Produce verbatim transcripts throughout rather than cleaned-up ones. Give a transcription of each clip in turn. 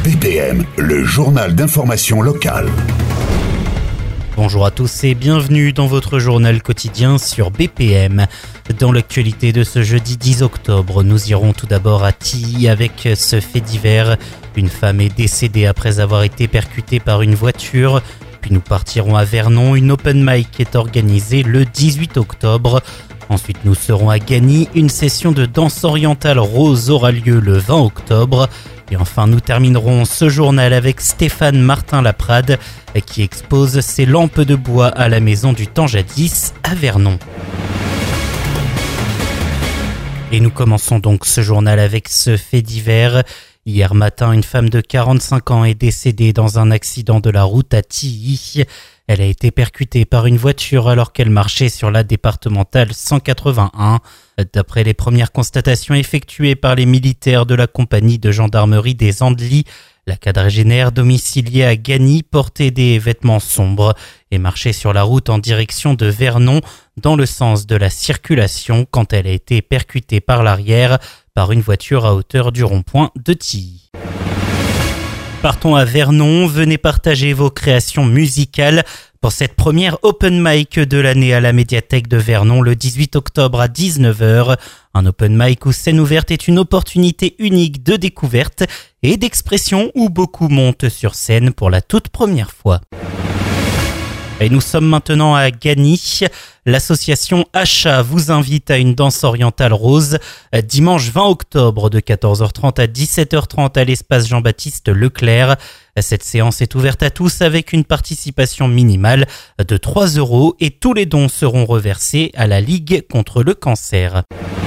B P M, le journal d'information locale. Bonjour à tous et bienvenue dans votre journal quotidien sur B P M. Dans l'actualité de ce jeudi dix octobre, nous irons tout d'abord à Tilly avec ce fait divers. Une femme est décédée après avoir été percutée par une voiture. Puis nous partirons à Vernon, une open mic est organisée le dix-huit octobre. Ensuite nous serons à Gagny, une session de danse orientale rose aura lieu le vingt octobre. Et enfin nous terminerons ce journal avec Stéphane Martin-Laprade qui expose ses lampes de bois à la maison du temps jadis à Vernon. Et nous commençons donc ce journal avec ce fait divers. Hier matin, une femme de quarante-cinq ans est décédée dans un accident de la route à Tilly. Elle a été percutée par une voiture alors qu'elle marchait sur la départementale cent quatre-vingt-un. D'après les premières constatations effectuées par les militaires de la compagnie de gendarmerie des Andelys, la quadragénaire domiciliée à Gagny portait des vêtements sombres et marchait sur la route en direction de Vernon dans le sens de la circulation quand elle a été percutée par l'arrière par une voiture à hauteur du rond-point de Tilly. Partons à Vernon, venez partager vos créations musicales pour cette première open mic de l'année à la médiathèque de Vernon le dix-huit octobre à dix-neuf heures. Un open mic où scène ouverte est une opportunité unique de découverte et d'expression où beaucoup montent sur scène pour la toute première fois. Et nous sommes maintenant à Gagny. L'association Achat vous invite à une danse orientale rose dimanche vingt octobre de quatorze heures trente à dix-sept heures trente à l'espace Jean-Baptiste Leclerc. Cette séance est ouverte à tous avec une participation minimale de trois euros et tous les dons seront reversés à la Ligue contre le cancer.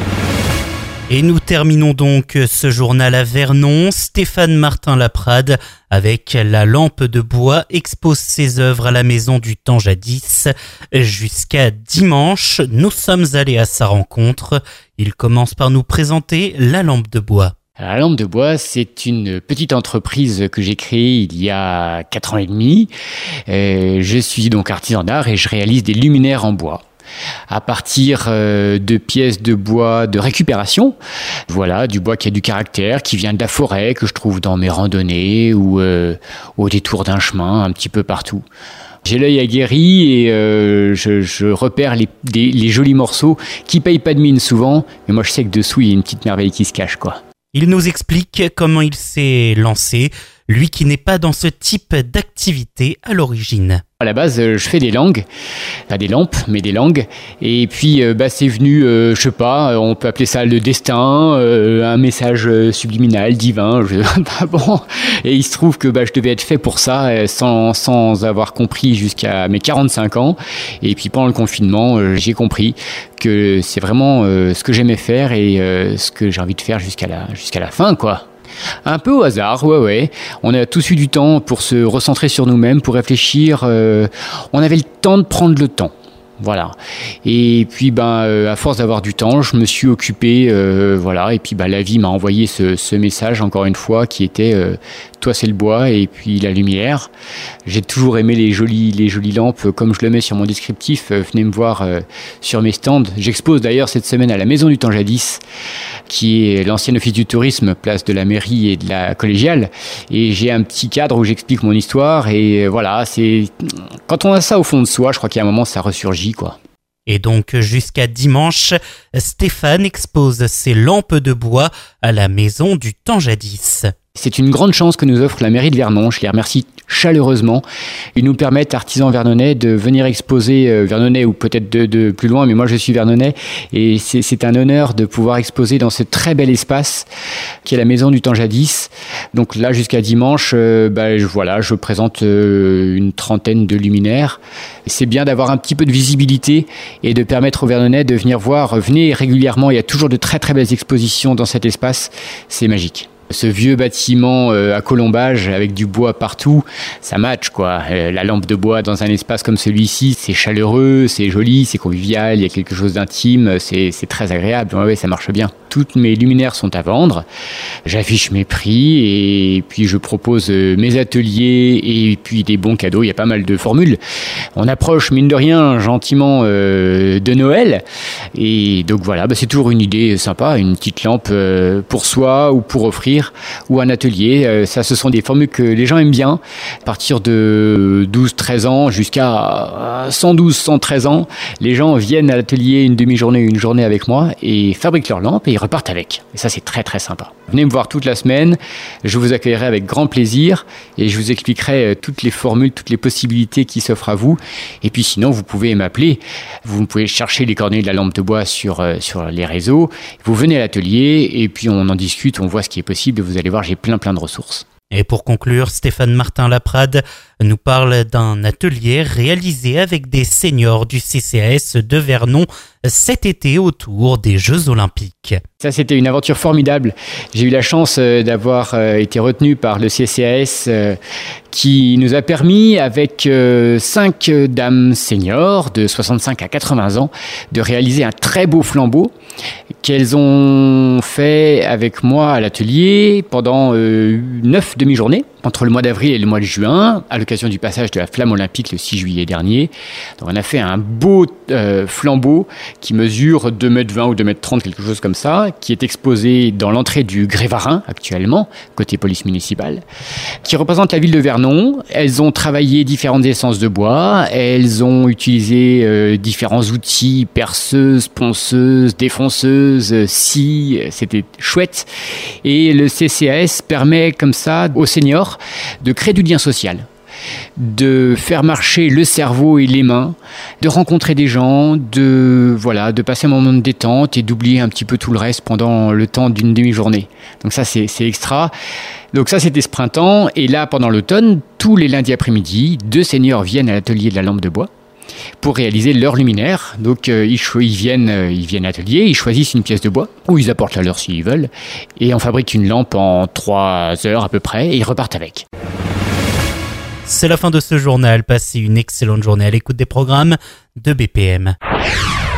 Et nous terminons donc ce journal à Vernon. Stéphane Martin-Laprade, avec la lampe de bois, expose ses œuvres à la maison du temps jadis. Jusqu'à dimanche, nous sommes allés à sa rencontre. Il commence par nous présenter la lampe de bois. La lampe de bois, c'est une petite entreprise que j'ai créée il y a quatre ans et demi. Euh, je suis donc artisan d'art et je réalise des luminaires en bois à partir euh, de pièces de bois de récupération. Voilà, du bois qui a du caractère, qui vient de la forêt, que je trouve dans mes randonnées ou euh, au détour d'un chemin, un petit peu partout. J'ai l'œil aguerri et euh, je, je repère les, des, les jolis morceaux qui payent pas de mine souvent, mais moi je sais que dessous il y a une petite merveille qui se cache, quoi. Il nous explique comment il s'est lancé, lui qui n'est pas dans ce type d'activité à l'origine. À la base, je fais des langues, pas des lampes, mais des langues. Et puis, bah, c'est venu, euh, je sais pas, on peut appeler ça le destin, euh, un message subliminal, divin. Je... bah, bon. Et il se trouve que bah, je devais être fait pour ça, sans, sans avoir compris jusqu'à mes quarante-cinq ans. Et puis, pendant le confinement, euh, j'ai compris que c'est vraiment euh, ce que j'aimais faire et euh, ce que j'ai envie de faire jusqu'à la, jusqu'à la fin, quoi. Un peu au hasard, ouais, ouais. On a tous eu du temps pour se recentrer sur nous-mêmes, pour réfléchir. Euh, on avait le temps de prendre le temps. Voilà. Et puis, ben, euh, à force d'avoir du temps, je me suis occupé, euh, voilà. Et puis, ben, la vie m'a envoyé ce, ce message, encore une fois, qui était euh, toi, c'est le bois, et puis la lumière. J'ai toujours aimé les jolies, les jolies lampes, comme je le mets sur mon descriptif. Euh, venez me voir euh, sur mes stands. J'expose d'ailleurs cette semaine à la Maison du Temps Jadis, qui est l'ancien office du tourisme, place de la mairie et de la collégiale. Et j'ai un petit cadre où j'explique mon histoire. Et voilà, c'est quand on a ça au fond de soi, je crois qu'il y a un moment, ça ressurgit, quoi. Et donc jusqu'à dimanche, Stéphane expose ses lampes de bois à la Maison du Temps Jadis. C'est une grande chance que nous offre la mairie de Vernon. Je les remercie chaleureusement. Ils nous permettent, artisans vernonnais, de venir exposer euh, Vernonnais ou peut-être de, de plus loin, mais moi je suis Vernonnais et c'est, c'est un honneur de pouvoir exposer dans ce très bel espace qui est la Maison du Temps Jadis. Donc là, jusqu'à dimanche, euh, bah, je, voilà, je présente euh, une trentaine de luminaires. C'est bien d'avoir un petit peu de visibilité et de permettre aux Vernonnais de venir voir. Venez régulièrement, il y a toujours de très très belles expositions dans cet espace. C'est magique. Ce vieux bâtiment euh, à colombage avec du bois partout, ça match, quoi. Euh, la lampe de bois dans un espace comme celui-ci, c'est chaleureux, c'est joli, c'est convivial, il y a quelque chose d'intime, c'est, c'est très agréable. Ouais, ouais, ça marche bien. Toutes mes luminaires sont à vendre. J'affiche mes prix et puis je propose euh, mes ateliers et puis des bons cadeaux. Il y a pas mal de formules. On approche, mine de rien, gentiment euh, de Noël. Et donc voilà, bah, c'est toujours une idée sympa, une petite lampe euh, pour soi ou pour offrir. loisir ou un atelier. Euh, ça, ce sont des formules que les gens aiment bien. À partir de douze treize ans jusqu'à cent douze cent treize ans, les gens viennent à l'atelier une demi-journée, une journée avec moi et fabriquent leur lampe et ils repartent avec. Et ça, c'est très très sympa. Venez me voir toute la semaine, je vous accueillerai avec grand plaisir et je vous expliquerai toutes les formules, toutes les possibilités qui s'offrent à vous. Et puis sinon, vous pouvez m'appeler, vous pouvez chercher les coordonnées de la lampe de bois sur, euh, sur les réseaux, vous venez à l'atelier et puis on en discute, on voit ce qui est possible et vous allez voir, j'ai plein plein de ressources. Et pour conclure, Stéphane Martin-Laprade nous parle d'un atelier réalisé avec des seniors du C C A S de Vernon cet été autour des Jeux Olympiques. Ça, c'était une aventure formidable. J'ai eu la chance d'avoir été retenu par le C C A S qui nous a permis, avec cinq dames seniors de soixante-cinq à quatre-vingts ans, de réaliser un très beau flambeau qu'elles ont fait avec moi à l'atelier pendant neuf demi-journées, entre le mois d'avril et le mois de juin, à l'occasion du passage de la flamme olympique le six juillet dernier. Donc on a fait un beau euh, flambeau qui mesure deux mètres vingt ou deux mètres trente, quelque chose comme ça, qui est exposé dans l'entrée du Grévarin actuellement, côté police municipale, qui représente la ville de Vernon. Elles ont travaillé différentes essences de bois, elles ont utilisé euh, différents outils, perceuses, ponceuses, défonceuses, scies, c'était chouette. Et le C C A S permet comme ça aux seniors de créer du lien social, de faire marcher le cerveau et les mains, de rencontrer des gens, de voilà, de passer un moment de détente et d'oublier un petit peu tout le reste pendant le temps d'une demi-journée. Donc ça, c'est, c'est extra. Donc ça, c'était ce printemps. Et là, pendant l'automne, tous les lundis après-midi, deux seniors viennent à l'atelier de la lampe de bois pour réaliser leur luminaire. Donc euh, ils, cho- ils, viennent, euh, ils viennent à l'atelier, ils choisissent une pièce de bois, ou ils apportent la leur s'ils veulent, et on fabrique une lampe en trois heures à peu près, et ils repartent avec. C'est la fin de ce journal. Passez une excellente journée à l'écoute des programmes de B P M.